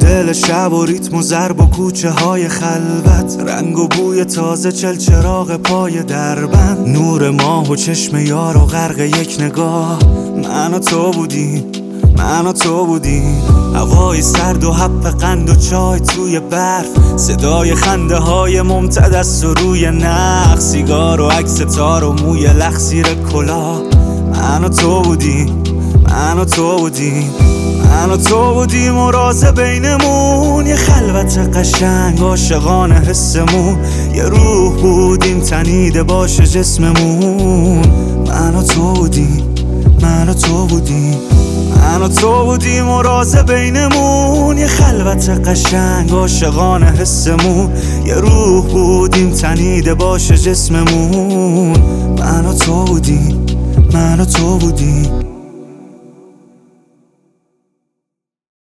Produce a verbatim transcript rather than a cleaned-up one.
دل شب و ریتم و ضرب و کوچه های خلوت، رنگ و بوی تازه چل چراغ پای دربند، نور ماه و چشم یار و غرق یک نگاه. من و تو بودیم، من و تو بودیم، هوای سرد و حب قند و چای توی برف، صدای خنده های ممتد و روی نخ، سیگار و عکس تار و موی لخ زیر کلاه. من و تو بودیم، من و تو بودیم، من و تو بودیم و راز بینمون یه خلوت قشنگ عاشقانه حسمون، یه روح بودیم تنیده باشه جسممون. من و تو بودیم، من و تو بودیم، من و تو بودیم و راز بینمون یه خلوت قشنگ عاشقانه حسمون، یه روح بودیم تنیده باشه جسممون. من و تو بودیم، من و تو بودیم.